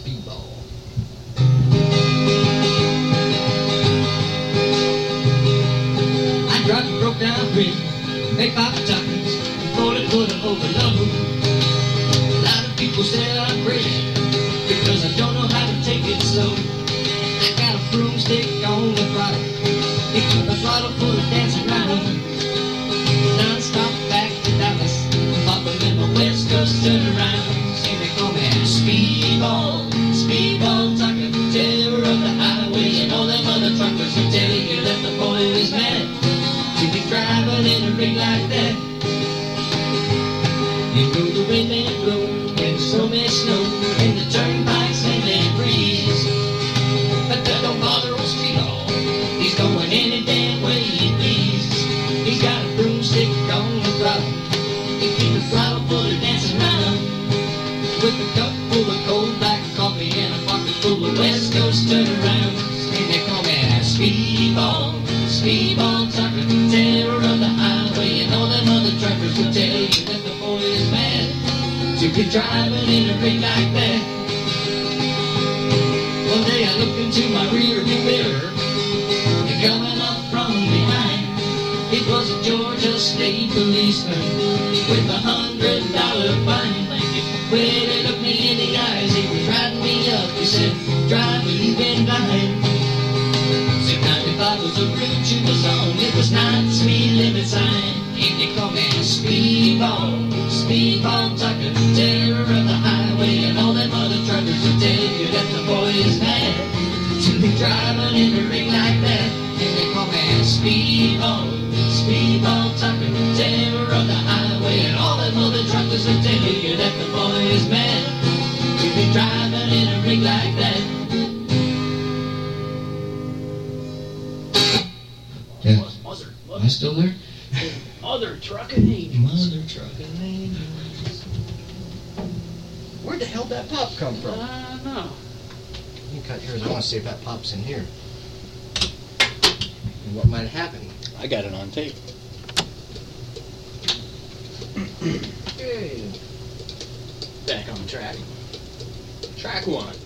Speedball. I dropped a broke down ring, make Papa tacos, before they put them over low. A lot of people say I'm crazy because I don't know how to take it slow. I got a broomstick on the throttle, it keep the throttle full of dancing around. Non-stop back to Dallas, popping in my West Coast turnaround. See, they call me Speedball, Speedball, talking terror of the highway, and all them other truckers will tell you that the boy is mad to be driving in a rig like that. You know the wind may blow and so may snow, and the turnpikes and they freeze, but that don't bother old Speedball. He's going any damn way he please. He's got a broomstick on the throttle, he keep the throttle full of dancing around, with a cup full of cold black coffee and a pocket full of West Coast turnarounds. And they call me Speedball, Speedball, talking terror of the highway, and all them other truckers will tell you that the boy is mad to be driving in a rig like that. One day I looked into my rear view mirror, and coming up from behind, it was a Georgia State policeman with $100 fine. When he looked me in the eyes, he was riding me up. He said, "Driver, you've been blind." Said 95 was a route you was on, it was not speed limit sign. And they call me Speedball, Speedball, talking terror of the highway, and all them other truckers will tell you that the boy is mad to be driving in a rig like that. And they call me Speedball, Speedball, talking terror of the highway, and all them other truckers will tell you that the boy is mad to be driving in a rig like that. Yeah. Am I still there? Mother trucking angels. Mother trucking angels. Where'd the hell that pop come from? I don't know. You can cut yours. I want to see if that pop's in here. And what might happen. I got it on tape. Okay. Back on track. Track one.